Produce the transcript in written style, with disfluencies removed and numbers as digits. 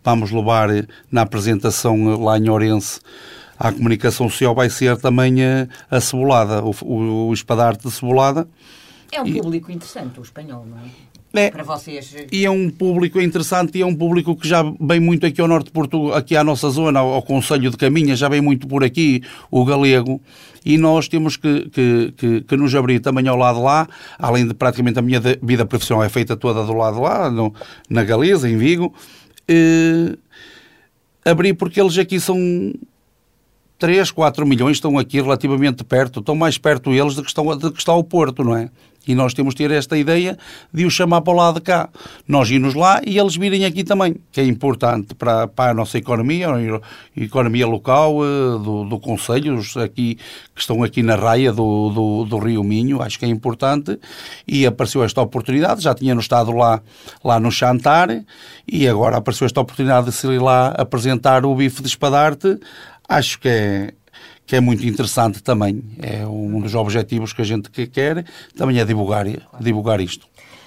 vamos levar na apresentação lá em Ourense à comunicação social, vai ser também a cebolada, o espadarte de cebolada. É um público interessante, o espanhol, não é? Para vocês. E é um público interessante e é um público que já vem muito aqui ao norte de Portugal, aqui à nossa zona, ao concelho de Caminha, já vem muito por aqui, o galego, e nós temos que nos abrir também ao lado de lá, além de praticamente a minha vida profissional é feita toda do lado de lá, na Galiza, em Vigo, abrir porque eles aqui são 3, 4 milhões, estão aqui relativamente perto, estão mais perto eles do que está o Porto, não é? E nós temos de ter esta ideia de os chamar para o lado de cá. Nós irmos lá e eles virem aqui também, que é importante para a nossa economia, a economia local, do concelho, aqui, que estão aqui na raia do Rio Minho, acho que é importante. E apareceu esta oportunidade, já tínhamos estado lá no Chantar, e agora apareceu esta oportunidade de se ir lá apresentar o bife de espadarte. Acho que é muito interessante também. É um dos objetivos que a gente quer, também é divulgar isto.